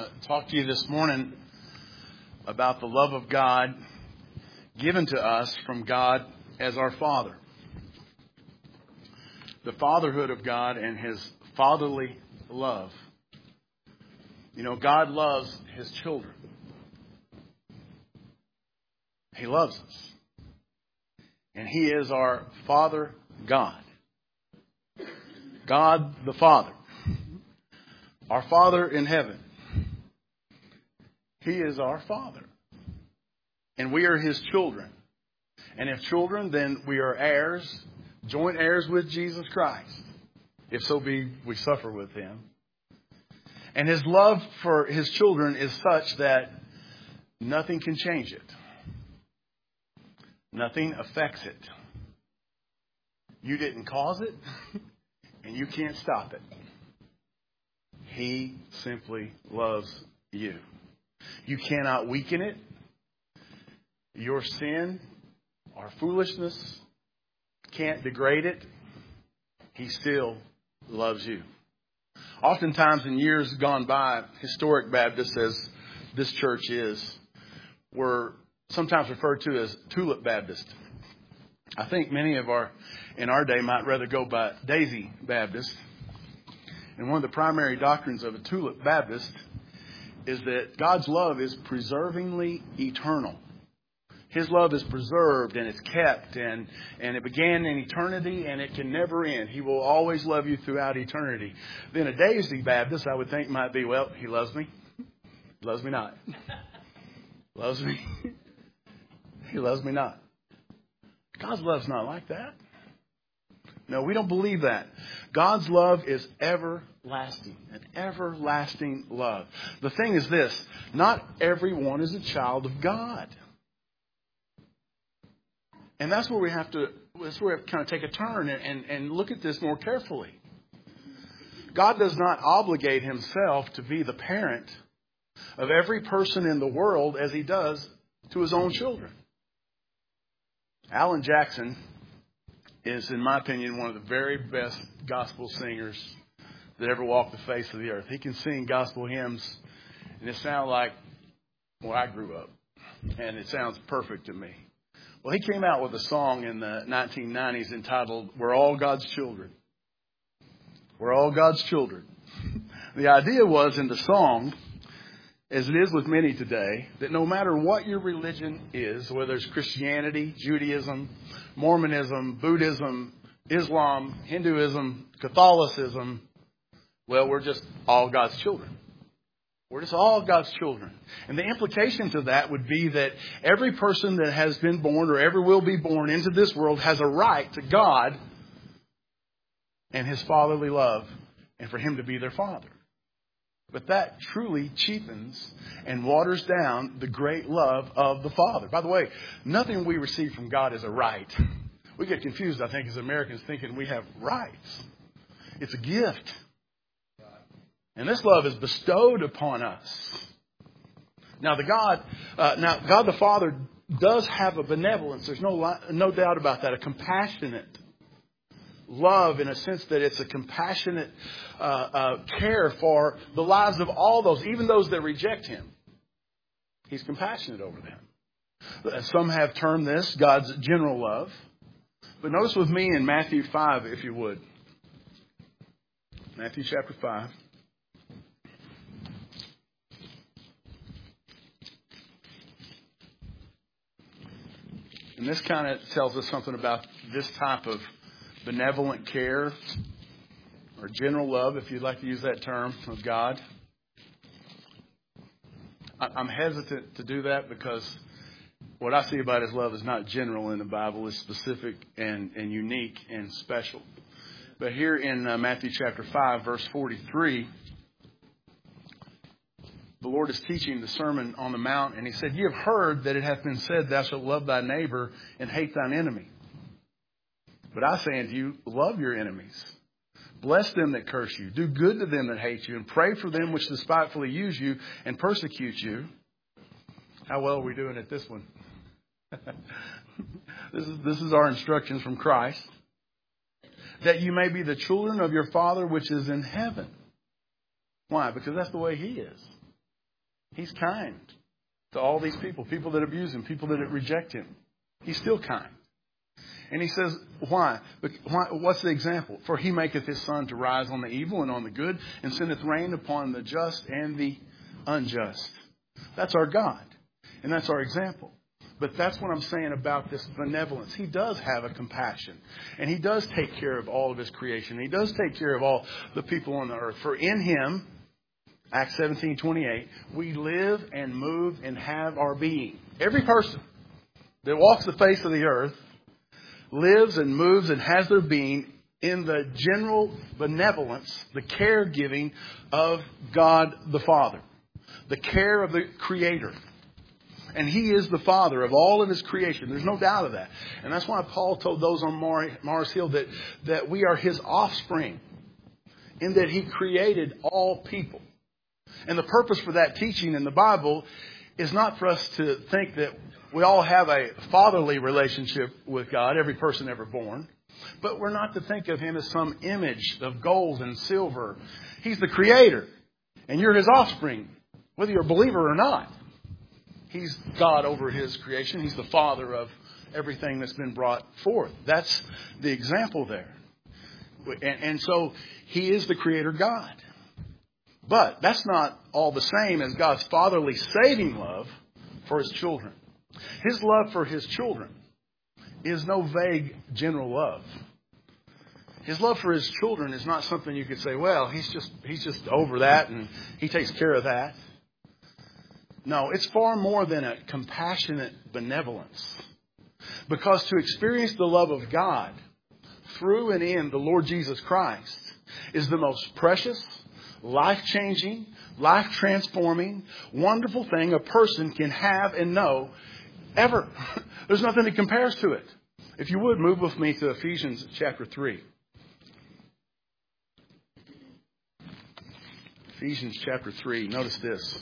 talk to you this morning about the love of God given to us from God as our Father. The fatherhood of God and His fatherly love. You know, God loves His children. He loves us. And He is our Father God. God the Father. Our Father in heaven. He is our Father. And we are His children. And if children, then we are heirs, joint heirs with Jesus Christ. If so be we suffer with Him. And His love for His children is such that nothing can change it. Nothing affects it. You didn't cause it, and you can't stop it. He simply loves you. You cannot weaken it. Your sin, our foolishness, can't degrade it. He still loves you. Oftentimes in years gone by, historic Baptists, as this church is, were sometimes referred to as Tulip Baptist. I think many in our day might rather go by Daisy Baptist. And one of the primary doctrines of a Tulip Baptist is that God's love is preservingly eternal. His love is preserved and it's kept and it began in eternity and it can never end. He will always love you throughout eternity. Then a Daisy Baptist, I would think, might be, well, He loves me. Loves me not. Loves me. He loves me not. God's love's not like that. No, we don't believe that. God's love is everlasting, an everlasting love. The thing is this, not everyone is a child of God. And that's where we have to kind of take a turn and look at this more carefully. God does not obligate Himself to be the parent of every person in the world as He does to His own children. Alan Jackson is, in my opinion, one of the very best gospel singers that ever walked the face of the earth. He can sing gospel hymns, and it sounds like where I grew up. And it sounds perfect to me. Well, he came out with a song in the 1990s entitled, We're All God's Children. We're all God's children. The idea was in the song, as it is with many today, that no matter what your religion is, whether it's Christianity, Judaism, Mormonism, Buddhism, Islam, Hinduism, Catholicism, well, we're just all God's children. We're just all God's children. And the implication to that would be that every person that has been born or ever will be born into this world has a right to God and His fatherly love and for Him to be their Father. But that truly cheapens and waters down the great love of the Father. By the way, nothing we receive from God is a right. We get confused, I think, as Americans, thinking we have rights. It's a gift. And this love is bestowed upon us. Now, God the Father does have a benevolence. There's no doubt about that. A compassionate love, in a sense that it's a compassionate care for the lives of all those, even those that reject Him. He's compassionate over them. Some have termed this God's general love. But notice with me in Matthew 5, if you would. Matthew chapter 5. And this kind of tells us something about this type of benevolent care or general love, if you'd like to use that term, of God. I'm hesitant to do that because what I see about His love is not general in the Bible. It's specific and unique and special. But here in Matthew chapter 5, verse 43, the Lord is teaching the Sermon on the Mount, and He said, "Ye have heard that it hath been said, Thou shalt love thy neighbor and hate thine enemy. But I say unto you, love your enemies. Bless them that curse you. Do good to them that hate you. And pray for them which despitefully use you and persecute you." How well are we doing at this one? This is our instructions from Christ. "That you may be the children of your Father which is in heaven." Why? Because that's the way He is. He's kind to all these people that abuse Him, people that reject Him. He's still kind. And He says, why? What's the example? For He maketh His sun to rise on the evil and on the good, and sendeth rain upon the just and the unjust. That's our God. And that's our example. But that's what I'm saying about this benevolence. He does have a compassion. And He does take care of all of His creation. He does take care of all the people on the earth. For in Him, Acts 17:28, we live and move and have our being. Every person that walks the face of the earth lives and moves and has their being in the general benevolence, the caregiving of God the Father. The care of the Creator. And He is the Father of all of His creation. There's no doubt of that. And that's why Paul told those on Mars Hill that we are His offspring. In that He created all people. And the purpose for that teaching in the Bible is not for us to think that we all have a fatherly relationship with God, every person ever born. But we're not to think of Him as some image of gold and silver. He's the Creator. And you're His offspring, whether you're a believer or not. He's God over His creation. He's the Father of everything that's been brought forth. That's the example there. And so He is the Creator God. But that's not all the same as God's fatherly saving love for His children. His love for His children is no vague general love. His love for His children is not something you could say, well, He's just over that and He takes care of that. No, it's far more than a compassionate benevolence. Because to experience the love of God through and in the Lord Jesus Christ is the most precious, life-changing, life-transforming, wonderful thing a person can have and know ever. There's nothing that compares to it. If you would, move with me to Ephesians chapter 3. Ephesians chapter 3. Notice this.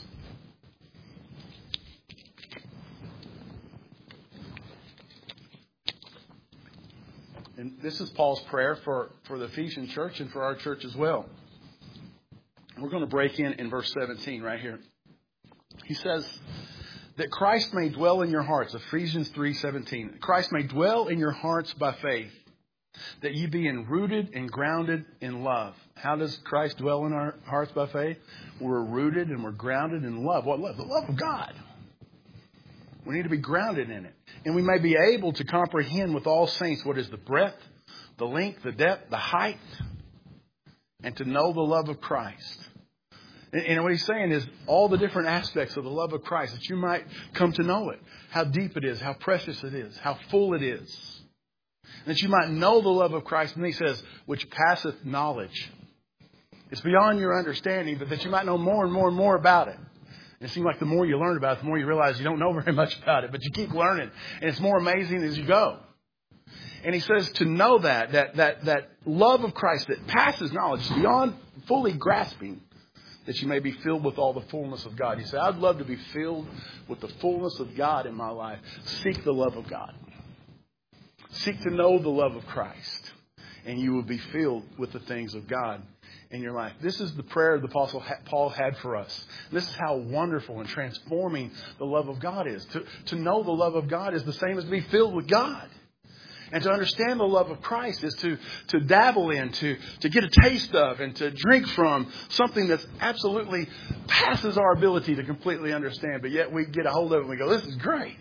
And this is Paul's prayer for the Ephesian church and for our church as well. We're going to break in verse 17 right here. He says that Christ may dwell in your hearts. Ephesians 3:17. Christ may dwell in your hearts by faith, that ye be rooted and grounded in love. How does Christ dwell in our hearts by faith? We're rooted and we're grounded in love. What love? The love of God. We need to be grounded in it. And we may be able to comprehend with all saints what is the breadth, the length, the depth, the height, and to know the love of Christ. And what he's saying is all the different aspects of the love of Christ, that you might come to know it. How deep it is, how precious it is, how full it is. That you might know the love of Christ. And he says, which passeth knowledge. It's beyond your understanding, but that you might know more and more and more about it. And it seems like the more you learn about it, the more you realize you don't know very much about it. But you keep learning. And it's more amazing as you go. And he says to know that love of Christ that passes knowledge, beyond fully grasping, that you may be filled with all the fullness of God. You say, I'd love to be filled with the fullness of God in my life. Seek the love of God. Seek to know the love of Christ. And you will be filled with the things of God in your life. This is the prayer the Apostle Paul had for us. This is how wonderful and transforming the love of God is. To know the love of God is the same as to be filled with God. And to understand the love of Christ is to dabble in, to get a taste of, and to drink from something that absolutely passes our ability to completely understand. But yet we get a hold of it and we go, this is great.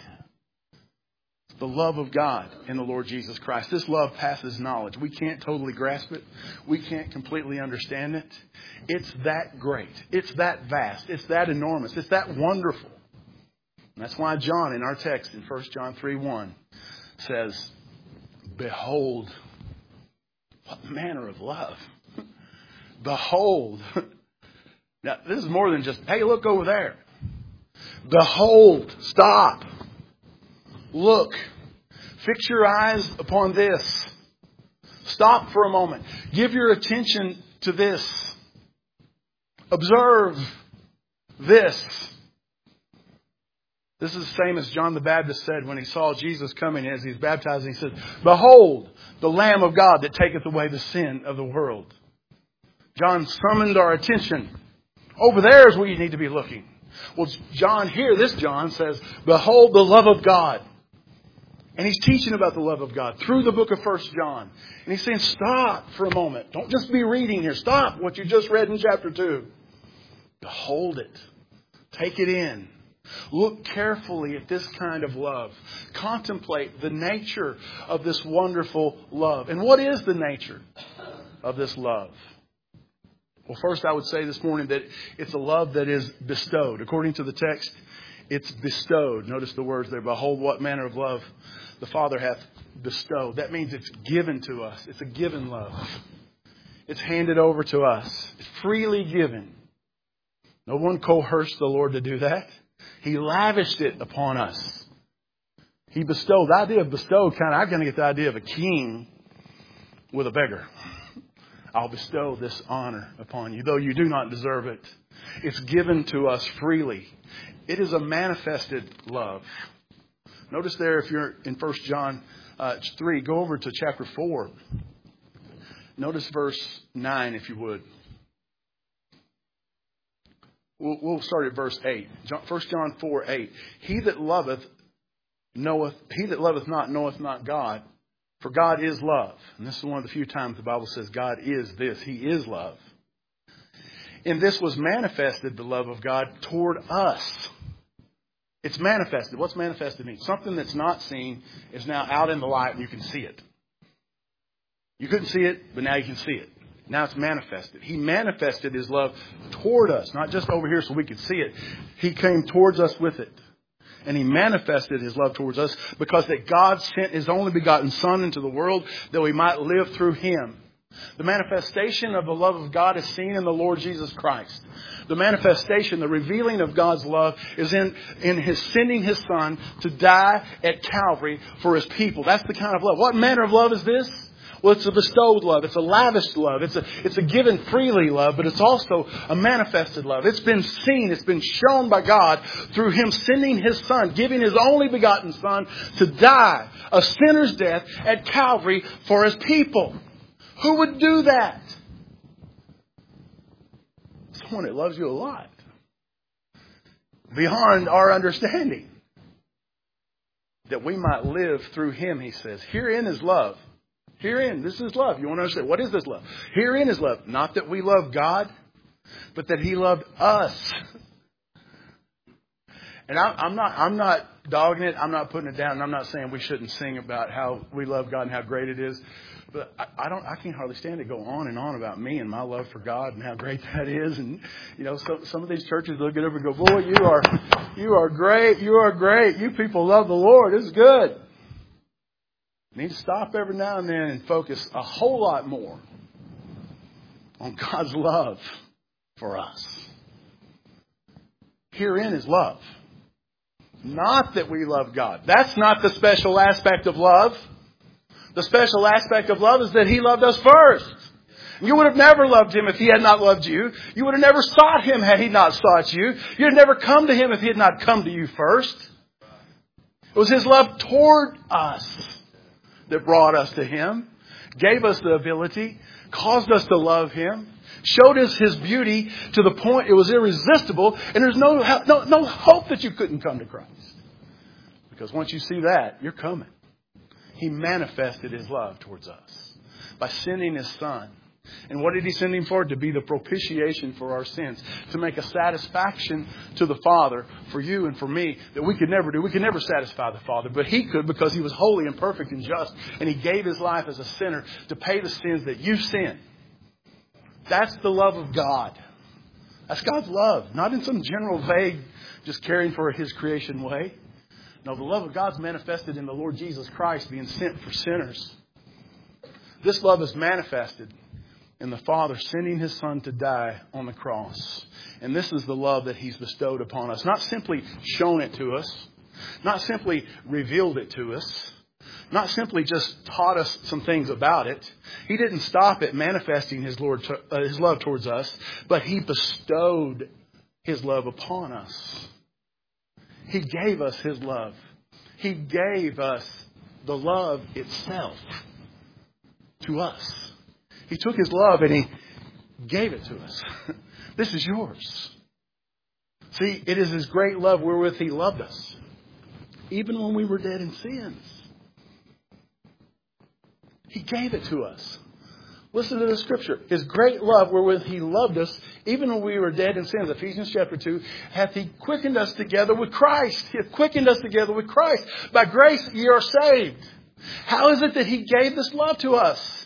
The love of God in the Lord Jesus Christ. This love passes knowledge. We can't totally grasp it. We can't completely understand it. It's that great. It's that vast. It's that enormous. It's that wonderful. And that's why John in our text in 1 John 3:1 says, behold, what manner of love. Behold. Now, this is more than just, hey, look over there. Behold. Stop. Look. Fix your eyes upon this. Stop for a moment. Give your attention to this. Observe this. This is the same as John the Baptist said when he saw Jesus coming as he was baptizing. He said, behold, the Lamb of God that taketh away the sin of the world. John summoned our attention. Over there is where you need to be looking. Well, John here, this John says, behold the love of God. And he's teaching about the love of God through the book of 1 John. And he's saying, stop for a moment. Don't just be reading here. Stop what you just read in chapter 2. Behold it. Take it in. Look carefully at this kind of love. Contemplate the nature of this wonderful love. And what is the nature of this love? Well, first I would say this morning that it's a love that is bestowed. According to the text, it's bestowed. Notice the words there. Behold what manner of love the Father hath bestowed. That means it's given to us. It's a given love. It's handed over to us. It's freely given. No one coerced the Lord to do that. He lavished it upon us. He bestowed. The idea of bestowed I'm going to get the idea of a king with a beggar. I'll bestow this honor upon you, though you do not deserve it. It's given to us freely. It is a manifested love. Notice there, if you're in 1 John 3, go over to chapter 4. Notice verse 9, if you would. We'll start at verse 8. 1 John 4, 8. He that loveth not knoweth not God, for God is love. And this is one of the few times the Bible says God is this. He is love. In this was manifested the love of God toward us. It's manifested. What's manifested mean? Something that's not seen is now out in the light and you can see it. You couldn't see it, but now you can see it. Now it's manifested. He manifested His love toward us, not just over here so we could see it. He came towards us with it. And He manifested His love towards us because that God sent His only begotten Son into the world that we might live through Him. The manifestation of the love of God is seen in the Lord Jesus Christ. The manifestation, the revealing of God's love is in His sending His Son to die at Calvary for His people. That's the kind of love. What manner of love is this? Well, it's a bestowed love. It's a lavished love. It's a given freely love, but it's also a manifested love. It's been seen. It's been shown by God through Him sending His Son, giving His only begotten Son to die a sinner's death at Calvary for His people. Who would do that? Someone that loves you a lot. Beyond our understanding. That we might live through Him, He says. Herein is love. Herein, this is love. You want to understand, what is this love? Herein is love. Not that we love God, but that He loved us. And I'm not dogging it. I'm not putting it down. And I'm not saying we shouldn't sing about how we love God and how great it is. But I can't hardly stand to go on and on about me and my love for God and how great that is. And, some of these churches look at it and go, boy, you are great. You are great. You people love the Lord. It's good. You need to stop every now and then and focus a whole lot more on God's love for us. Herein is love. Not that we love God. That's not the special aspect of love. The special aspect of love is that He loved us first. You would have never loved Him if He had not loved you. You would have never sought Him had He not sought you. You would have never come to Him if He had not come to you first. It was His love toward us that brought us to Him, gave us the ability, caused us to love Him, showed us His beauty to the point it was irresistible, and there's no hope that you couldn't come to Christ. Because once you see that, you're coming. He manifested His love towards us by sending His Son. And what did He send Him for? To be the propitiation for our sins. To make a satisfaction to the Father for you and for me that we could never do. We could never satisfy the Father. But He could because He was holy and perfect and just. And He gave His life as a sinner to pay the sins that you sinned. That's the love of God. That's God's love. Not in some general vague, just caring for His creation way. No, the love of God's manifested in the Lord Jesus Christ being sent for sinners. This love is manifested in the Father sending His Son to die on the cross. And this is the love that He's bestowed upon us. Not simply shown it to us. Not simply revealed it to us. Not simply just taught us some things about it. He didn't stop at manifesting His love towards us. But He bestowed His love upon us. He gave us His love. He gave us the love itself to us. He took His love and He gave it to us. This is yours. See, it is His great love wherewith He loved us, even when we were dead in sins. He gave it to us. Listen to the scripture. His great love wherewith He loved us, even when we were dead in sins. Ephesians chapter 2, hath He quickened us together with Christ. He hath quickened us together with Christ. By grace ye are saved. How is it that He gave this love to us?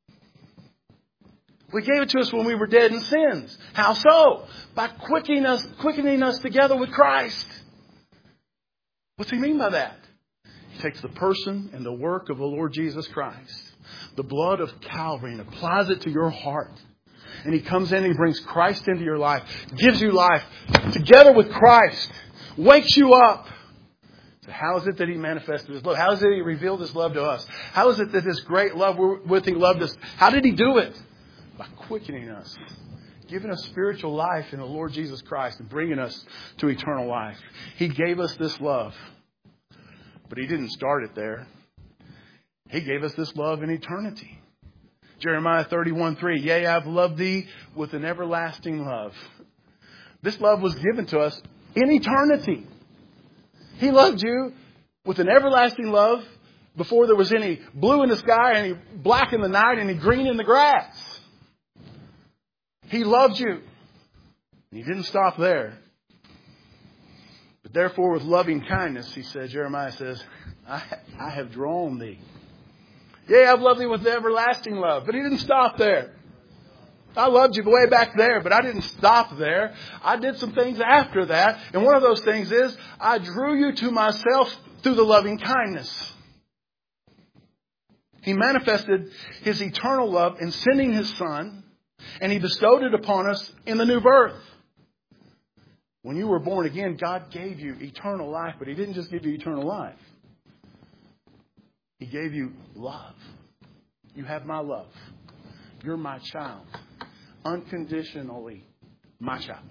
We gave it to us when we were dead in sins. How so? By quickening us together with Christ. What's He mean by that? He takes the person and the work of the Lord Jesus Christ, the blood of Calvary, and applies it to your heart. And He comes in and He brings Christ into your life, gives you life together with Christ, wakes you up. So how is it that He manifested His love? How is it that He revealed His love to us? How is it that this great love wherewith He loved us? How did He do it? By quickening us, giving us spiritual life in the Lord Jesus Christ and bringing us to eternal life. He gave us this love, but He didn't start it there. He gave us this love in eternity. Jeremiah 31:3, yea, I've loved thee with an everlasting love. This love was given to us in eternity. He loved you with an everlasting love before there was any blue in the sky, any black in the night, any green in the grass. He loved you. He didn't stop there. But therefore with loving kindness, Jeremiah says, I have drawn thee. Yea, I've loved thee with everlasting love. But He didn't stop there. I loved you way back there, but I didn't stop there. I did some things after that. And one of those things is, I drew you to myself through the loving kindness. He manifested His eternal love in sending His Son, and He bestowed it upon us in the new birth. When you were born again, God gave you eternal life, but He didn't just give you eternal life. He gave you love. You have my love. You're my child. Unconditionally my child.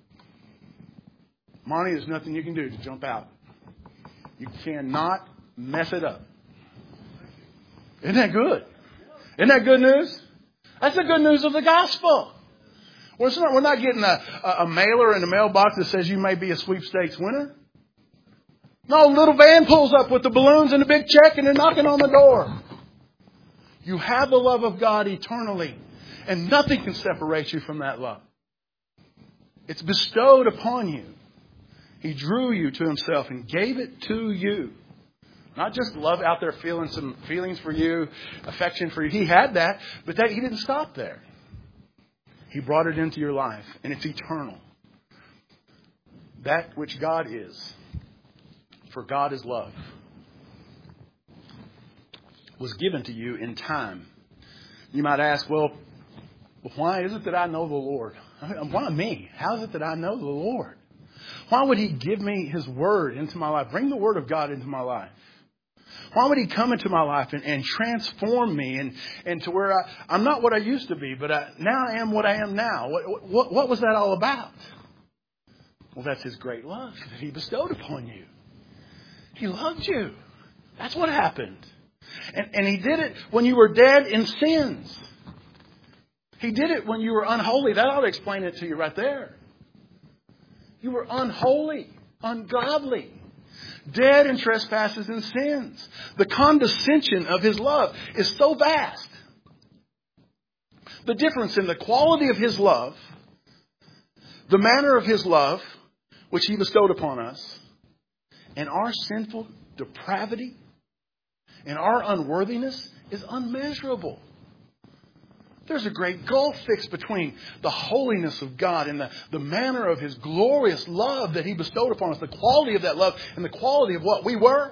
Monty, there's nothing you can do to jump out. You cannot mess it up. Isn't that good? Isn't that good news? That's the good news of the gospel. We're not getting a mailer in the mailbox that says you may be a sweepstakes winner. No, a little van pulls up with the balloons and a big check and they're knocking on the door. You have the love of God eternally, and nothing can separate you from that love. It's bestowed upon you. He drew you to Himself and gave it to you. Not just love out there feeling some feelings for you, affection for you. He had that, but He didn't stop there. He brought it into your life, and it's eternal. That which God is, for God is love, was given to you in time. You might ask, well, why is it that I know the Lord? Why me? How is it that I know the Lord? Why would He give me His Word into my life? Bring the Word of God into my life. Why would He come into my life and transform me and to where I'm not what I used to be, but now I am what I am now? What was that all about? Well, that's His great love that He bestowed upon you. He loved you. That's what happened. And He did it when you were dead in sins. He did it when you were unholy. That ought to explain it to you right there. You were unholy, ungodly, dead in trespasses and sins. The condescension of His love is so vast. The difference in the quality of His love, the manner of His love, which He bestowed upon us, and our sinful depravity and our unworthiness is unmeasurable. There's a great gulf fixed between the holiness of God and the manner of His glorious love that He bestowed upon us, the quality of that love and the quality of what we were.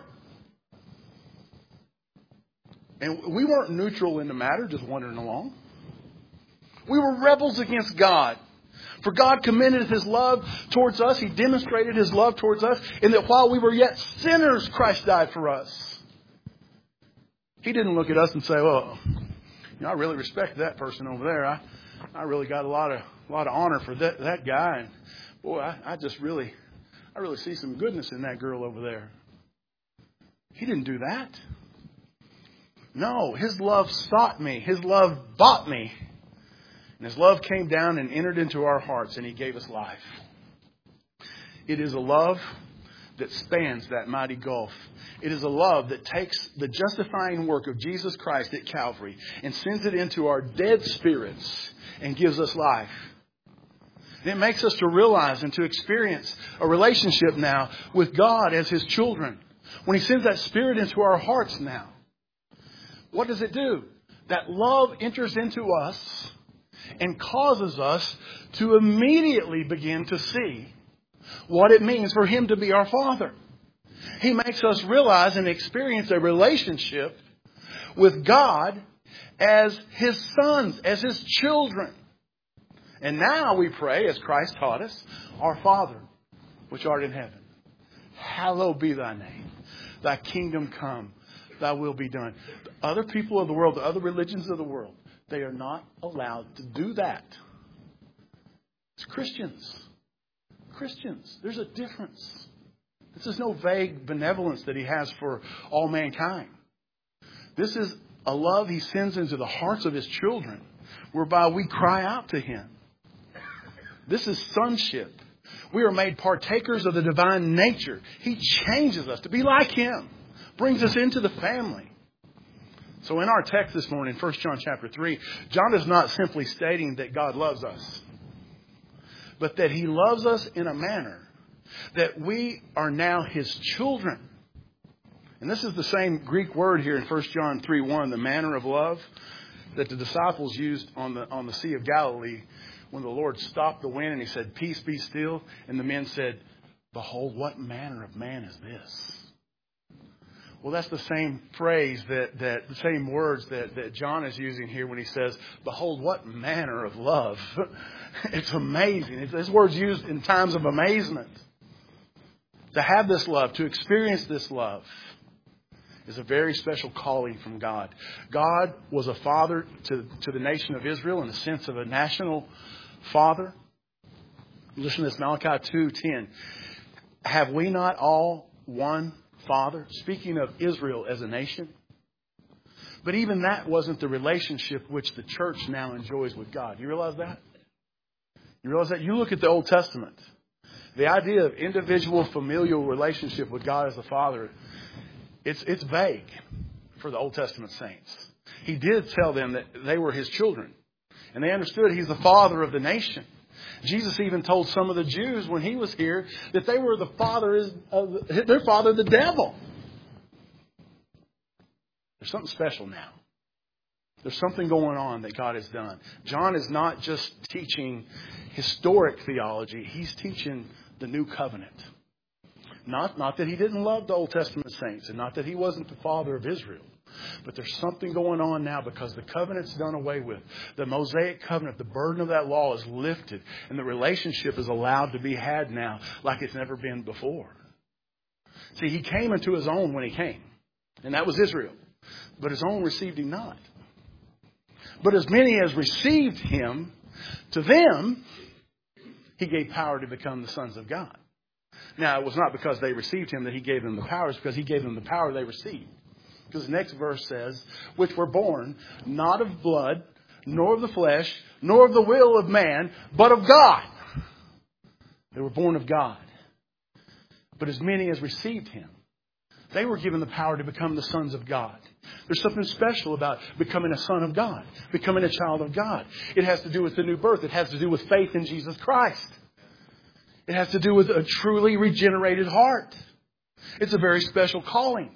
And we weren't neutral in the matter, just wandering along. We were rebels against God. For God commended His love towards us. He demonstrated His love towards us in that while we were yet sinners, Christ died for us. He didn't look at us and say, well, I really respect that person over there. I really got a lot of honor for that guy. And boy, I really see some goodness in that girl over there. He didn't do that. No, His love sought me. His love bought me. And His love came down and entered into our hearts, and He gave us life. It is a love that spans that mighty gulf. It is a love that takes the justifying work of Jesus Christ at Calvary and sends it into our dead spirits and gives us life. And it makes us to realize and to experience a relationship now with God as His children. When He sends that Spirit into our hearts now, what does it do? That love enters into us and causes us to immediately begin to see what it means for Him to be our Father. He makes us realize and experience a relationship with God as His sons, as His children. And now we pray, as Christ taught us, Our Father, which art in heaven, hallowed be Thy name. Thy kingdom come, Thy will be done. The other people of the world, the other religions of the world, they are not allowed to do that. It's Christians. Christians, there's a difference. This is no vague benevolence that He has for all mankind. This is a love He sends into the hearts of His children, whereby we cry out to Him. This is sonship. We are made partakers of the divine nature. He changes us to be like Him, brings us into the family. So in our text this morning, 1 John chapter 3, John is not simply stating that God loves us, but that He loves us in a manner that we are now His children. And this is the same Greek word here in 1 John 3:1, the manner of love that the disciples used on the Sea of Galilee when the Lord stopped the wind and He said, "Peace, be still." And the men said, "Behold, what manner of man is this?" Well, that's the same phrase, the same words that John is using here when he says, "Behold, what manner of love." It's amazing. This word's used in times of amazement. To have this love, to experience this love, is a very special calling from God. God was a father to the nation of Israel in the sense of a national father. Listen to this, Malachi 2:10. Have we not all one Father? Speaking of Israel as a nation. But even that wasn't the relationship which the church now enjoys with God. You realize that? You realize that? You look at the Old Testament. The idea of individual familial relationship with God as the Father, it's vague for the Old Testament saints. He did tell them that they were His children. And they understood He's the Father of the nation. Jesus even told some of the Jews when He was here that they were their father, the devil. There's something special now. There's something going on that God has done. John is not just teaching historic theology. He's teaching the new covenant. Not that He didn't love the Old Testament saints and not that He wasn't the Father of Israel. But there's something going on now because the covenant's done away with. The Mosaic covenant, the burden of that law is lifted. And the relationship is allowed to be had now like it's never been before. See, He came into His own when He came. And that was Israel. But His own received Him not. But as many as received Him, to them He gave power to become the sons of God. Now, it was not because they received Him that He gave them the power. It's because He gave them the power they received. Because the next verse says, which were born not of blood, nor of the flesh, nor of the will of man, but of God. They were born of God. But as many as received Him, they were given the power to become the sons of God. There's something special about becoming a son of God, becoming a child of God. It has to do with the new birth. It has to do with faith in Jesus Christ. It has to do with a truly regenerated heart. It's a very special calling.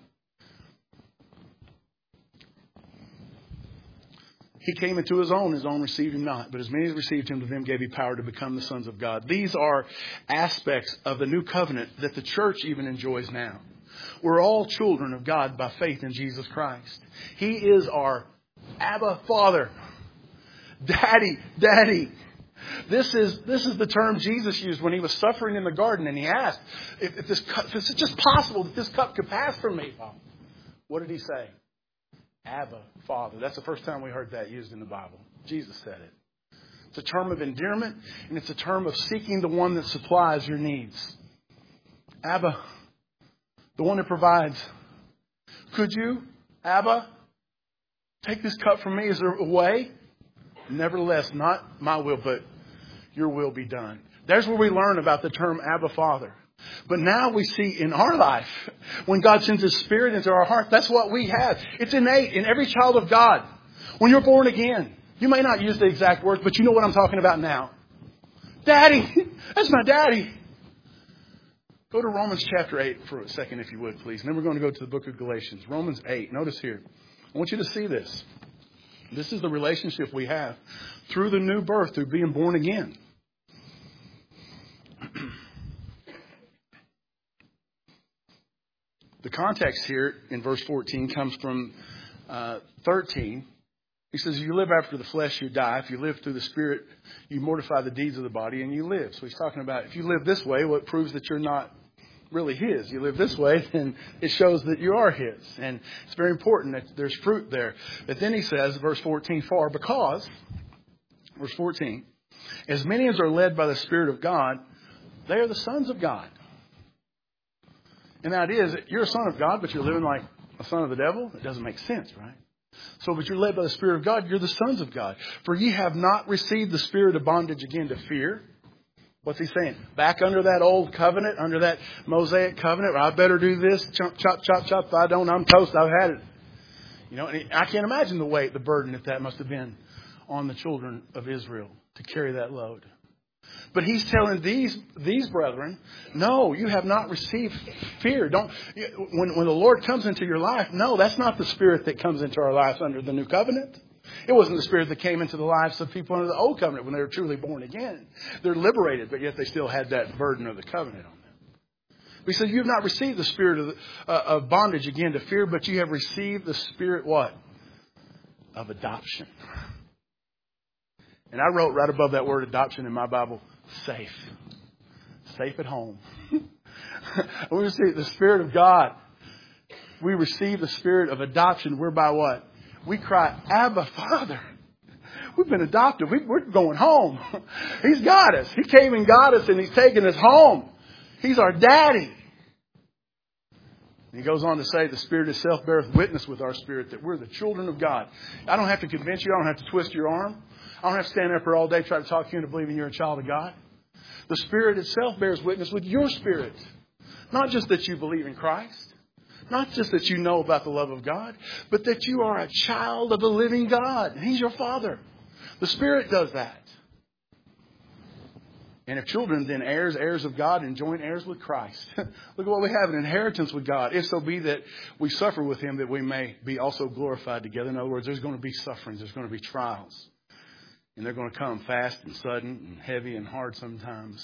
He came into His own received Him not. But as many as received Him, to them gave He power to become the sons of God. These are aspects of the new covenant that the church even enjoys now. We're all children of God by faith in Jesus Christ. He is our Abba Father. Daddy. This is the term Jesus used when He was suffering in the garden. And He asked, if it's just possible that this cup could pass from me. What did He say? Abba, Father. That's the first time we heard that used in the Bible. Jesus said it. It's a term of endearment, and it's a term of seeking the one that supplies your needs. Abba, the one that provides. Could you, Abba, take this cup from me? Is there a way? Nevertheless, not my will, but your will be done. There's where we learn about the term Abba Father. But now we see in our life, when God sends His Spirit into our heart, that's what we have. It's innate in every child of God. When you're born again, you may not use the exact words, but you know what I'm talking about now. Daddy, that's my daddy. Go to Romans chapter 8 for a second, if you would, please. And then we're going to go to the book of Galatians. Romans 8. Notice here. I want you to see this. This is the relationship we have through the new birth, through being born again. The context here in verse 14 comes from 13. He says, if you live after the flesh, you die. If you live through the Spirit, you mortify the deeds of the body and you live. So he's talking about if you live this way, well, it proves that you're not really His. You live this way, then it shows that you are His. And it's very important that there's fruit there. But then he says, verse 14, verse 14, as many as are led by the Spirit of God, they are the sons of God. And that is, you're a son of God, but you're living like a son of the devil? It doesn't make sense, right? So, but you're led by the Spirit of God, you're the sons of God. For ye have not received the spirit of bondage again to fear. What's he saying? Back under that old covenant, under that Mosaic covenant, where I better do this, chop, chop, chop, chop. If I don't, I'm toast. I've had it. You know, and I can't imagine the weight, the burden that must have been on the children of Israel to carry that load. But he's telling these brethren, no, you have not received fear. When the Lord comes into your life, no, that's not the spirit that comes into our lives under the new covenant. It wasn't the spirit that came into the lives of people under the old covenant when they were truly born again. They're liberated, but yet they still had that burden of the covenant on them. He said, you have not received the spirit of bondage again to fear, but you have received the spirit what? Of adoption. And I wrote right above that word adoption in my Bible, safe. Safe at home. We receive the Spirit of God. We receive the spirit of adoption whereby what? We cry, Abba, Father. We've been adopted. We're going home. He's got us. He came and got us and He's taken us home. He's our daddy. And he goes on to say, the Spirit itself beareth witness with our spirit that we're the children of God. I don't have to convince you. I don't have to twist your arm. I don't have to stand up here all day trying to talk you into believing you're a child of God. The Spirit itself bears witness with your spirit. Not just that you believe in Christ. Not just that you know about the love of God. But that you are a child of the living God. And He's your Father. The Spirit does that. And if children, then heirs of God and joint heirs with Christ. Look at what we have, an inheritance with God. If so be that we suffer with Him, that we may be also glorified together. In other words, there's going to be sufferings. There's going to be trials. And they're going to come fast and sudden and heavy and hard sometimes.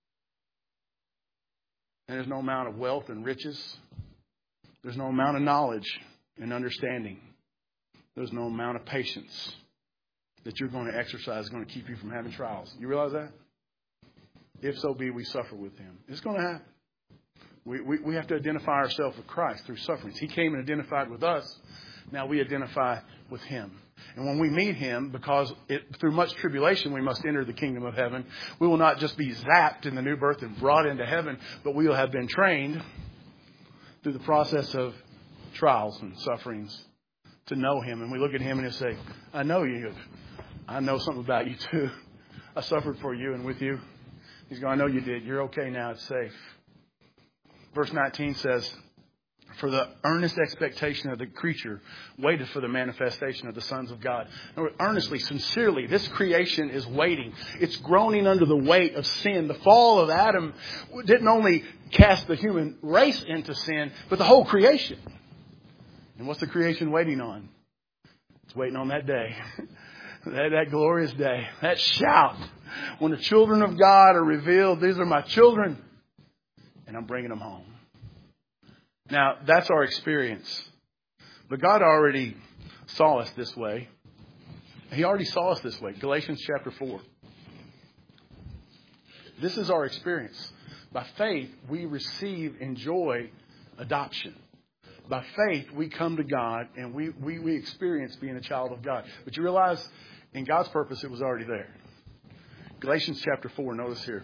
And there's no amount of wealth and riches. There's no amount of knowledge and understanding. There's no amount of patience that you're going to exercise is going to keep you from having trials. You realize that? If so be we suffer with Him. It's going to happen. We have to identify ourselves with Christ through sufferings. He came and identified with us. Now we identify with Him. And when we meet Him, because through much tribulation we must enter the kingdom of heaven, we will not just be zapped in the new birth and brought into heaven, but we will have been trained through the process of trials and sufferings to know Him. And we look at Him and He'll say, I know you. I know something about you too. I suffered for you and with you. He's going, I know you did. You're okay now. It's safe. Verse 19 says, for the earnest expectation of the creature waited for the manifestation of the sons of God. Earnestly, sincerely, this creation is waiting. It's groaning under the weight of sin. The fall of Adam didn't only cast the human race into sin, but the whole creation. And what's the creation waiting on? It's waiting on that day. that glorious day. That shout. When the children of God are revealed, these are my children. And I'm bringing them home. Now, that's our experience. But God already saw us this way. He already saw us this way. Galatians chapter 4. This is our experience. By faith, we receive, enjoy adoption. By faith, we come to God and we experience being a child of God. But you realize, in God's purpose, it was already there. Galatians chapter 4, notice here.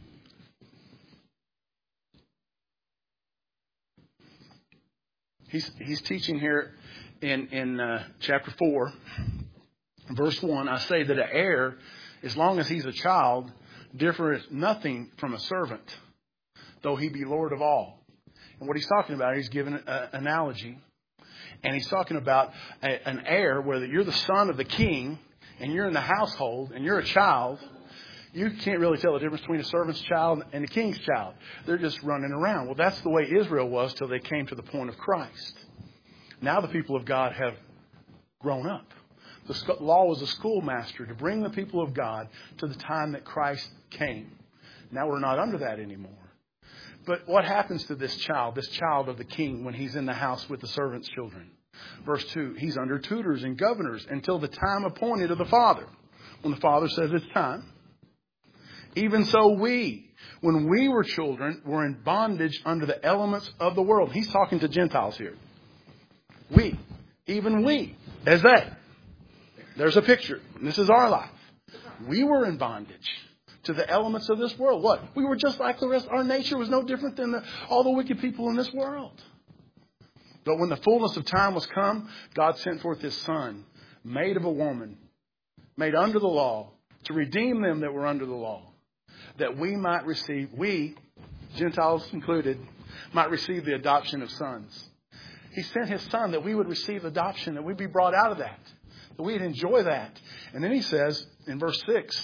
He's teaching here in chapter 4, verse 1. I say that an heir, as long as he's a child, differeth nothing from a servant, though he be Lord of all. And what he's talking about, he's giving an analogy. And he's talking about an heir, whether you're the son of the king and you're in the household and you're a child. You can't really tell the difference between a servant's child and a king's child. They're just running around. Well, that's the way Israel was till they came to the point of Christ. Now the people of God have grown up. The law was a schoolmaster to bring the people of God to the time that Christ came. Now we're not under that anymore. But what happens to this child of the king, when he's in the house with the servant's children? Verse 2, he's under tutors and governors until the time appointed of the father. When the father says it's time. Even so we, when we were children, were in bondage under the elements of the world. He's talking to Gentiles here. We, even we, as they. There's a picture. This is our life. We were in bondage to the elements of this world. What? We were just like the rest. Our nature was no different than all the wicked people in this world. But when the fullness of time was come, God sent forth His Son, made of a woman, made under the law, to redeem them that were under the law, that we might receive, we, Gentiles included, might receive the adoption of sons. He sent His Son that we would receive adoption, that we'd be brought out of that we'd enjoy that. And then He says in verse 6,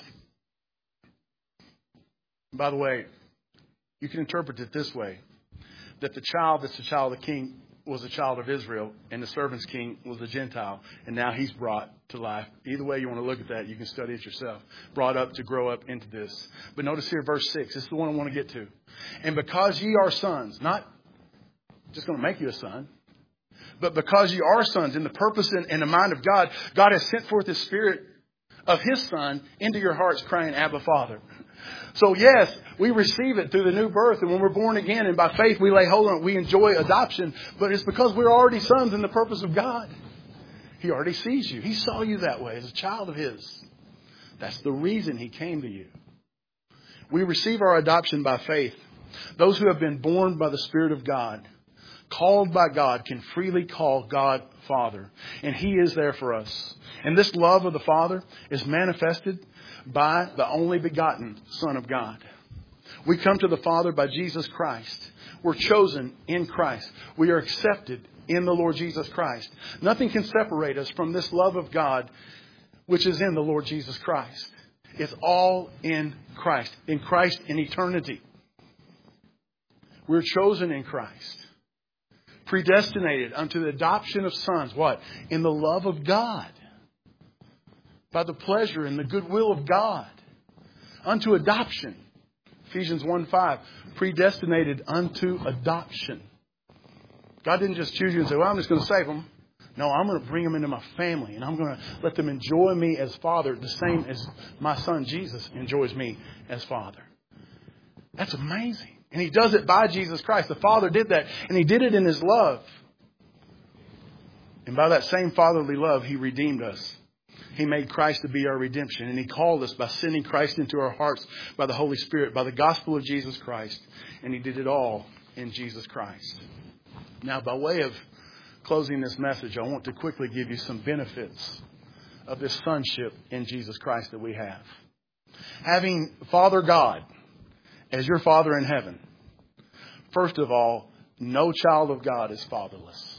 by the way, you can interpret it this way, that the child that's the child of the king was a child of Israel, and the servant's king was a Gentile, and now he's brought to life. Either way you want to look at that, you can study it yourself. Brought up to grow up into this. But notice here verse 6, this is the one I want to get to. And because ye are sons, not just going to make you a son, but because you are sons, in the purpose and the mind of God, God has sent forth His Spirit of His Son into your hearts, crying, Abba, Father. So yes, we receive it through the new birth. And when we're born again and by faith we lay hold on it, we enjoy adoption. But it's because we're already sons in the purpose of God. He already sees you. He saw you that way as a child of His. That's the reason He came to you. We receive our adoption by faith. Those who have been born by the Spirit of God, called by God, can freely call God Father. And He is there for us. And this love of the Father is manifested by the only begotten Son of God. We come to the Father by Jesus Christ. We're chosen in Christ. We are accepted in the Lord Jesus Christ. Nothing can separate us from this love of God, which is in the Lord Jesus Christ. It's all in Christ in eternity. We're chosen in Christ. Predestinated unto the adoption of sons. What? In the love of God. By the pleasure and the goodwill of God. Unto adoption. Ephesians 1:5. Predestinated unto adoption. God didn't just choose you and say, well, I'm just going to save them. No, I'm going to bring them into my family. And I'm going to let them enjoy me as Father. The same as my Son Jesus enjoys me as Father. That's amazing. And He does it by Jesus Christ. The Father did that. And He did it in His love. And by that same fatherly love, He redeemed us. He made Christ to be our redemption. And He called us by sending Christ into our hearts by the Holy Spirit, by the gospel of Jesus Christ. And He did it all in Jesus Christ. Now, by way of closing this message, I want to quickly give you some benefits of this sonship in Jesus Christ that we have. Having Father God as your Father in heaven. First of all, no child of God is fatherless.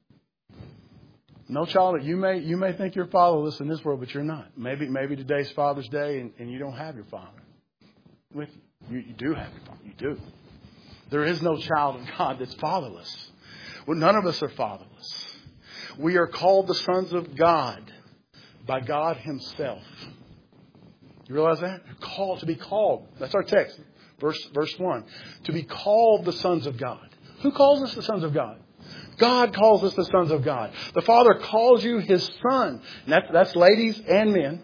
No child. You may think you're fatherless in this world, but you're not. Maybe today's Father's Day and you don't have your father with you. You do have your father. You do. There is no child of God that's fatherless. Well, none of us are fatherless. We are called the sons of God by God Himself. You realize that? Called to be called. That's our text. Verse 1. To be called the sons of God. Who calls us the sons of God? God calls us the sons of God. The Father calls you His Son. And that's ladies and men.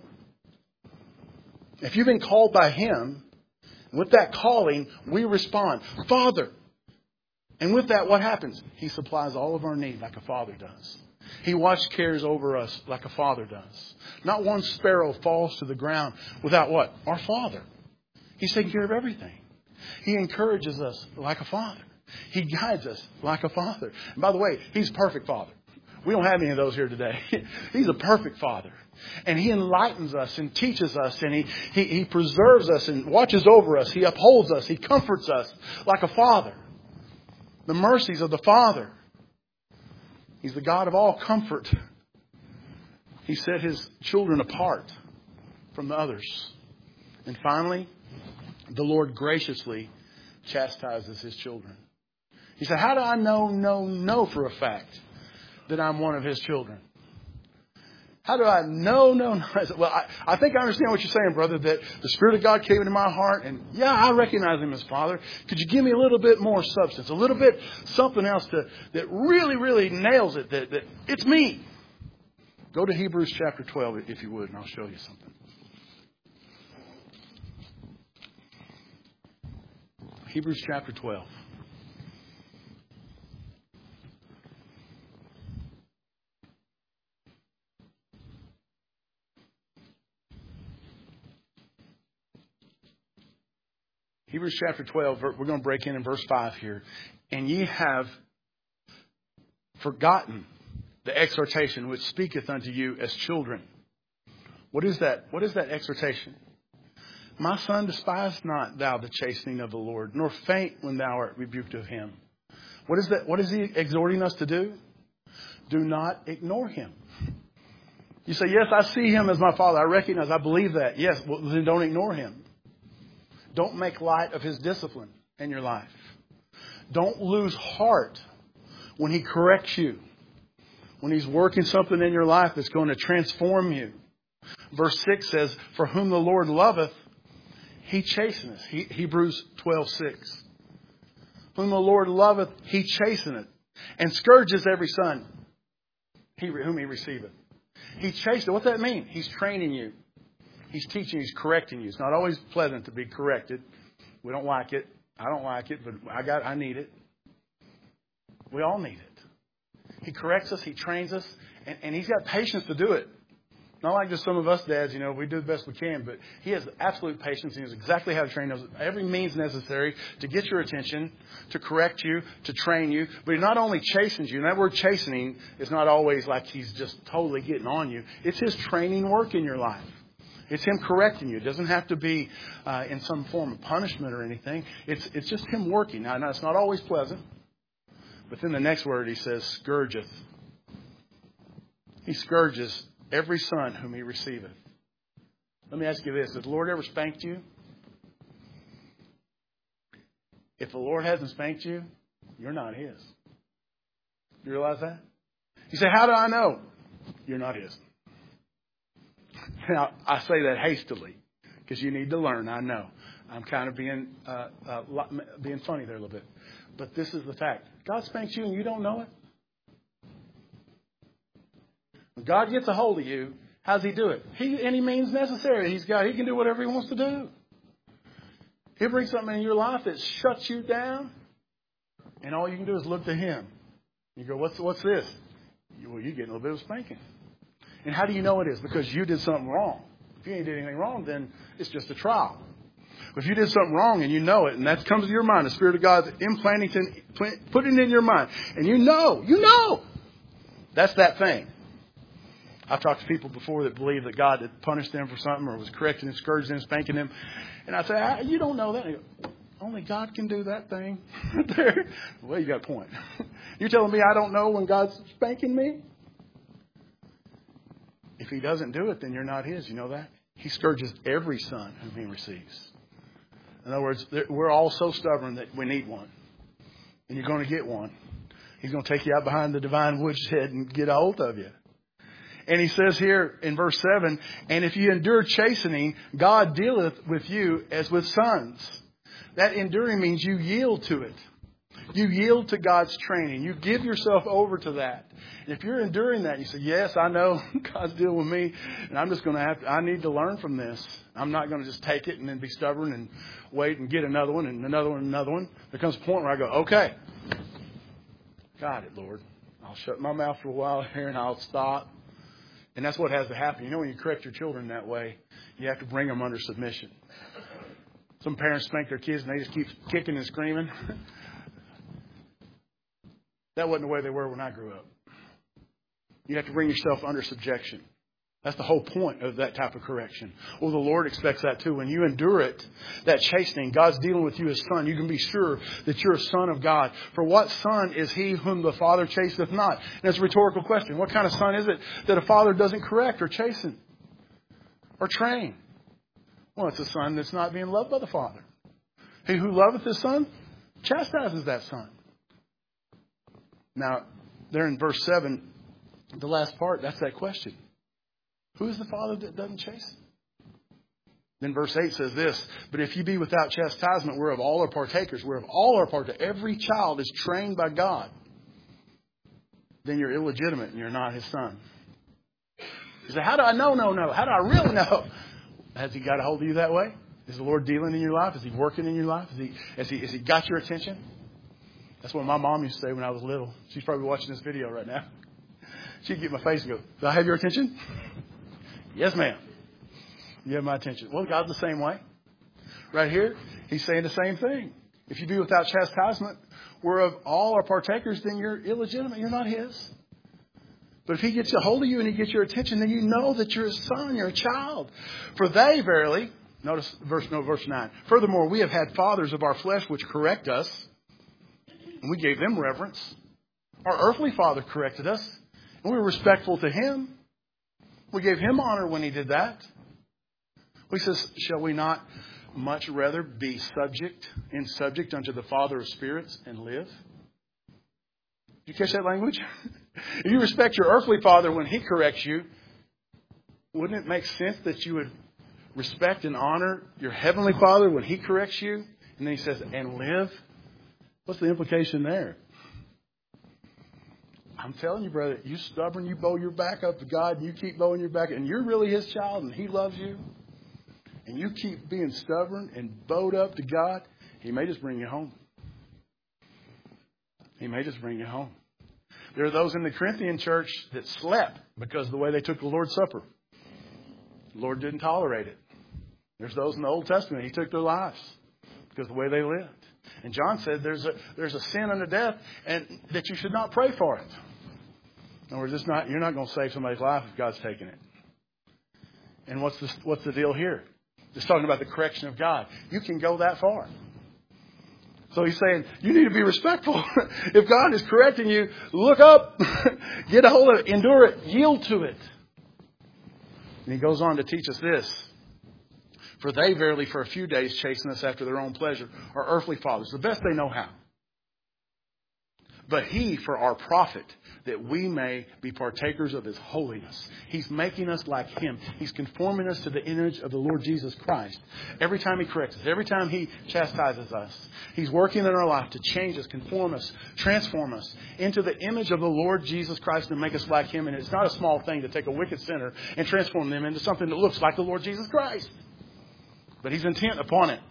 If you've been called by Him, with that calling, we respond, Father. And with that, what happens? He supplies all of our need like a father does. He cares over us like a father does. Not one sparrow falls to the ground without what? Our Father. He's taking care of everything. He encourages us like a father. He guides us like a father. And by the way, He's perfect Father. We don't have any of those here today. He's a perfect Father. And He enlightens us and teaches us, and He preserves us and watches over us. He upholds us. He comforts us like a Father. The mercies of the Father. He's the God of all comfort. He set His children apart from the others. And finally, the Lord graciously chastises His children. He said, how do I know for a fact that I'm one of His children? How do I know? I said, well, I think I understand what you're saying, brother, that the Spirit of God came into my heart, and yeah, I recognize Him as Father. Could you give me a little bit more substance, a little bit something else that really, really nails it, that it's me? Go to Hebrews chapter 12, if you would, and I'll show you something. Hebrews chapter 12. Hebrews chapter 12, we're going to break in verse 5 here. And ye have forgotten the exhortation which speaketh unto you as children. What is that? What is that exhortation? My son, despise not thou the chastening of the Lord, nor faint when thou art rebuked of Him. What is that? What is He exhorting us to do? Do not ignore Him. You say, yes, I see Him as my Father. I recognize, I believe that. Yes, well, then don't ignore Him. Don't make light of His discipline in your life. Don't lose heart when He corrects you. When He's working something in your life that's going to transform you. Verse 6 says, for whom the Lord loveth, He chasteneth. Hebrews 12:6. Whom the Lord loveth, He chasteneth. And scourges every son whom He receiveth. He chasteneth. What's that mean? He's training you. He's teaching you. He's correcting you. It's not always pleasant to be corrected. We don't like it. I don't like it, but I need it. We all need it. He corrects us. He trains us. And He's got patience to do it. Not like just some of us dads, we do the best we can. But He has absolute patience. He knows exactly how to train us. Every means necessary to get your attention, to correct you, to train you. But He not only chastens you. And that word chastening is not always like He's just totally getting on you. It's His training work in your life. It's Him correcting you. It doesn't have to be in some form of punishment or anything. It's just Him working. Now, it's not always pleasant. But then the next word He says, scourgeth. He scourges every son whom He receiveth. Let me ask you this. Has the Lord ever spanked you? If the Lord hasn't spanked you, you're not His. You realize that? You say, how do I know? You're not His. Now, I say that hastily because you need to learn. I know. I'm kind of being funny there a little bit. But this is the fact. God spanks you and you don't know it. When God gets a hold of you, how does He do it? Any means necessary. He can do whatever He wants to do. He'll bring something in your life that shuts you down. And all you can do is look to Him. You go, what's this? Well, you get a little bit of spanking. And how do you know it is? Because you did something wrong. If you ain't did anything wrong, then it's just a trial. But if you did something wrong and you know it, and that comes to your mind, the Spirit of God putting it in your mind, and you know, that's that thing. I've talked to people before that believe that God had punished them for something or was correcting and scourging them, spanking them. And I say, you don't know that. And go, only God can do that thing. There. Well, you got a point. You're telling me I don't know when God's spanking me? If He doesn't do it, then you're not His. You know that? He scourges every son whom He receives. In other words, we're all so stubborn that we need one. And you're going to get one. He's going to take you out behind the divine woodshed and get a hold of you. And He says here in verse 7, and if you endure chastening, God dealeth with you as with sons. That enduring means you yield to it. You yield to God's training. You give yourself over to that. And if you're enduring that, you say, yes, I know God's dealing with me. And I'm just going to I need to learn from this. I'm not going to just take it and then be stubborn and wait and get another one and another one and another one. There comes a point where I go, okay, got it, Lord. I'll shut my mouth for a while here and I'll stop. And that's what has to happen. You know, when you correct your children that way, you have to bring them under submission. Some parents spank their kids and they just keep kicking and screaming. That wasn't the way they were when I grew up. You have to bring yourself under subjection. That's the whole point of that type of correction. Well, the Lord expects that too. When you endure it, that chastening, God's dealing with you as son. You can be sure that you're a son of God. For what son is he whom the Father chasteneth not? And it's a rhetorical question. What kind of son is it that a father doesn't correct or chasten or train? Well, it's a son that's not being loved by the Father. He who loveth his son chastises that son. Now, there in verse 7, the last part, that's that question. Who is the Father that doesn't chasten? Then verse 8 says this, but if you be without chastisement, whereof all are partakers, every child is trained by God, then you're illegitimate and you're not his son. You say, how do I know? No. How do I really know? Has he got a hold of you that way? Is the Lord dealing in your life? Is he working in your life? Has he got your attention? That's what my mom used to say when I was little. She's probably watching this video right now. She'd get my face and go, do I have your attention? Yes, ma'am. You have my attention. Well, God's the same way. Right here, he's saying the same thing. If you be without chastisement, whereof all are partakers, then you're illegitimate. You're not his. But if he gets a hold of you and he gets your attention, then you know that you're a son, you're a child. For they verily, notice verse 9. Furthermore, we have had fathers of our flesh which correct us, and we gave them reverence. Our earthly father corrected us, and we were respectful to him. We gave him honor when he did that. He says, shall we not much rather be subject unto the Father of spirits and live? Did you catch that language? If you respect your earthly father when he corrects you, wouldn't it make sense that you would respect and honor your heavenly Father when he corrects you? And then he says, and live? What's the implication there? I'm telling you, brother, you stubborn, you bow your back up to God, and you keep bowing your back, and you're really his child, and he loves you, and you keep being stubborn and bowed up to God, he may just bring you home. He may just bring you home. There are those in the Corinthian church that slept because of the way they took the Lord's Supper. The Lord didn't tolerate it. There's those in the Old Testament, he took their lives because of the way they lived. And John said there's a sin unto death and that you should not pray for it. In other words, you're not going to save somebody's life if God's taking it. And what's the deal here? Just talking about the correction of God. You can go that far. So he's saying, you need to be respectful. If God is correcting you, look up, get a hold of it, endure it, yield to it. And he goes on to teach us this. For they verily for a few days chasten us after their own pleasure, our earthly fathers, the best they know how. But he for our profit, that we may be partakers of his holiness. He's making us like him. He's conforming us to the image of the Lord Jesus Christ. Every time he corrects us, every time he chastises us, he's working in our life to change us, conform us, transform us into the image of the Lord Jesus Christ and make us like him. And it's not a small thing to take a wicked sinner and transform them into something that looks like the Lord Jesus Christ. But he's intent upon it.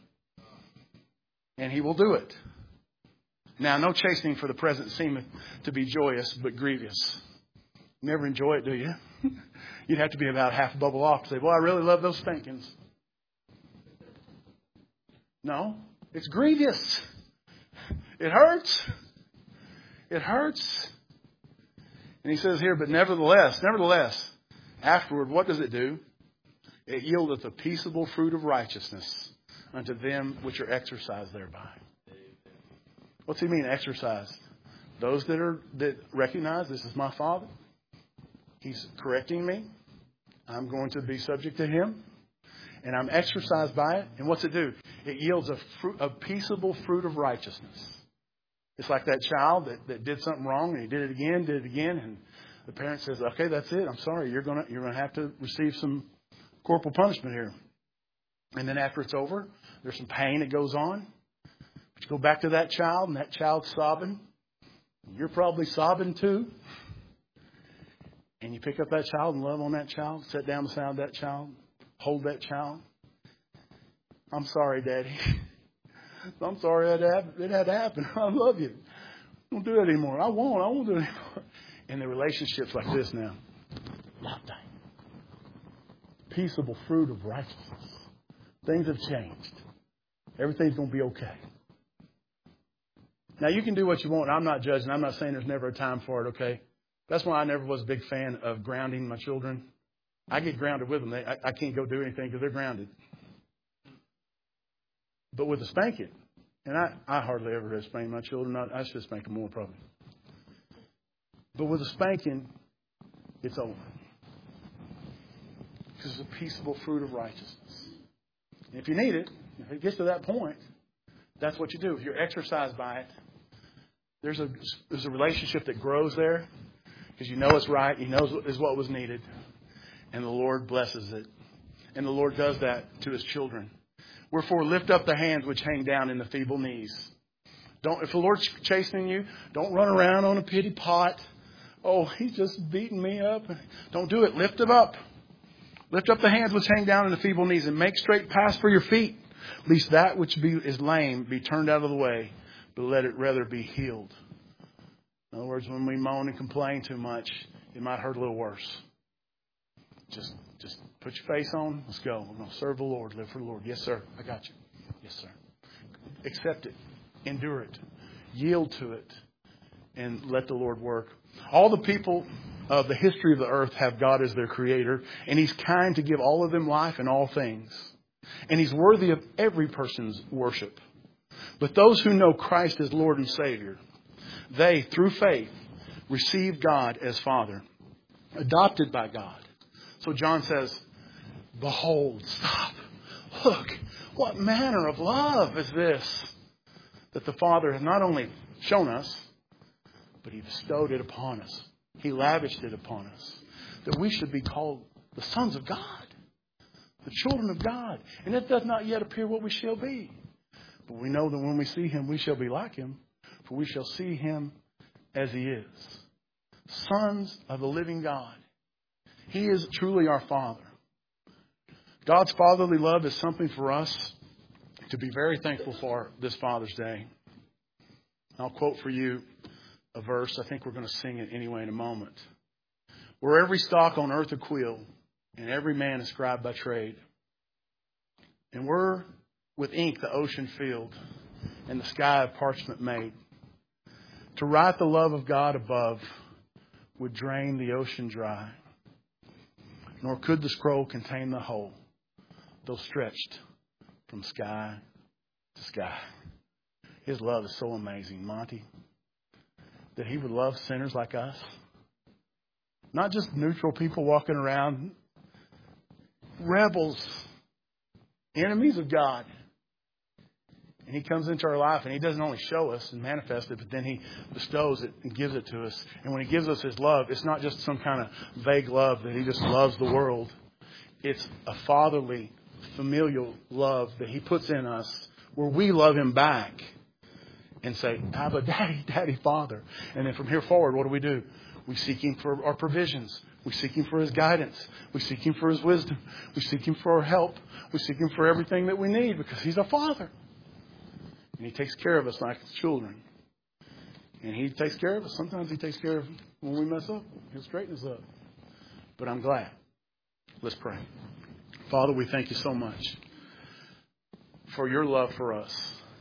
And he will do it. Now, no chastening for the present seemeth to be joyous, but grievous. Never enjoy it, do you? You'd have to be about half a bubble off to say, well, I really love those spankings. No, it's grievous. It hurts. It hurts. And he says here, but nevertheless, afterward, what does it do? It yieldeth a peaceable fruit of righteousness unto them which are exercised thereby. What's he mean, exercised? Those that recognize this is my Father. He's correcting me. I'm going to be subject to him. And I'm exercised by it. And what's it do? It yields a peaceable fruit of righteousness. It's like that child that did something wrong and he did it again. And the parent says, okay, that's it. I'm sorry. You're going to have to receive some corporal punishment here. And then after it's over, there's some pain that goes on. But you go back to that child and that child's sobbing. You're probably sobbing too. And you pick up that child and love on that child. Sit down beside that child. Hold that child. I'm sorry, Daddy. I'm sorry it had to happen. I love you. Don't do it anymore. I won't do it anymore. And the relationship's like this now. Nothing. Peaceable fruit of righteousness. Things have changed. Everything's going to be okay. Now, you can do what you want. I'm not judging. I'm not saying there's never a time for it, okay? That's why I never was a big fan of grounding my children. I get grounded with them. I can't go do anything because they're grounded. But with a spanking, and I hardly ever have spanked my children. I should spank them more probably. But with a spanking, it's over. Because it's a peaceable fruit of righteousness. And if you need it, if it gets to that point, that's what you do. If you're exercised by it, there's a relationship that grows there because you know it's right. You know it's what was needed. And the Lord blesses it. And the Lord does that to His children. Wherefore, lift up the hands which hang down in the feeble knees. If the Lord's chastening you, don't run around on a pity pot. Oh, He's just beating me up. Don't do it. Lift them up. Lift up the hands which hang down in the feeble knees and make straight paths for your feet. Lest that which is lame be turned out of the way, but let it rather be healed. In other words, when we moan and complain too much, it might hurt a little worse. Just put your face on. Let's go. We're going to serve the Lord. Live for the Lord. Yes, sir. I got you. Yes, sir. Accept it. Endure it. Yield to it. And let the Lord work. All the people of the history of the earth have God as their creator. And He's kind to give all of them life and all things. And He's worthy of every person's worship. But those who know Christ as Lord and Savior, they, through faith, receive God as Father. Adopted by God. So John says, behold, stop, look, what manner of love is this that the Father has not only shown us, but He bestowed it upon us. He lavished it upon us. That we should be called the sons of God, the children of God. And it does not yet appear what we shall be. But we know that when we see Him, we shall be like Him, for we shall see Him as He is. Sons of the living God. He is truly our Father. God's fatherly love is something for us to be very thankful for this Father's Day. I'll quote for you a verse. I think we're going to sing it anyway in a moment. Were every stalk on earth a quill, and every man a scribe by trade, and were with ink the ocean filled, and the sky of parchment made, to write the love of God above would drain the ocean dry. Nor could the scroll contain the whole, though stretched from sky to sky. His love is so amazing, Monty, that He would love sinners like us. Not just neutral people walking around, rebels, enemies of God. And He comes into our life and He doesn't only show us and manifest it, but then He bestows it and gives it to us. And when He gives us His love, it's not just some kind of vague love that He just loves the world. It's a fatherly, familial love that He puts in us where we love Him back and say, Abba, Daddy, Daddy, Father. And then from here forward, what do? We seek Him for our provisions. We seek Him for His guidance. We seek Him for His wisdom. We seek Him for our help. We seek Him for everything that we need because He's our Father. And He takes care of us like His children. And He takes care of us. Sometimes He takes care of us when we mess up. He'll straighten us up. But I'm glad. Let's pray. Father, we thank You so much for Your love for us.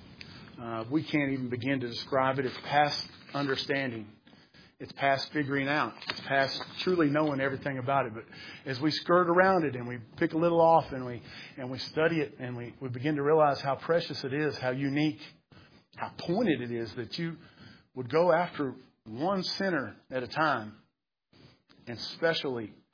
We can't even begin to describe it. It's past understanding. It's past figuring out. It's past truly knowing everything about it. But as we skirt around it and we pick a little off and we study it and we begin to realize how precious it is, how unique, how pointed it is that You would go after one sinner at a time and specially